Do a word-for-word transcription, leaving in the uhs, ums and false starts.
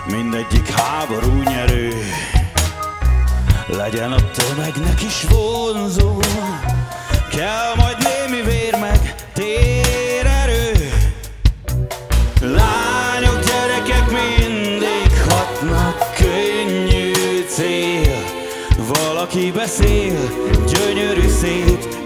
mindegyik háború nyerő. Legyen a tömegnek is vonzó, kell majd némi vér meg térerő. Lányok, gyerekek mindig hatnak, könnyű cél. Valaki beszél, gyönyörű szép,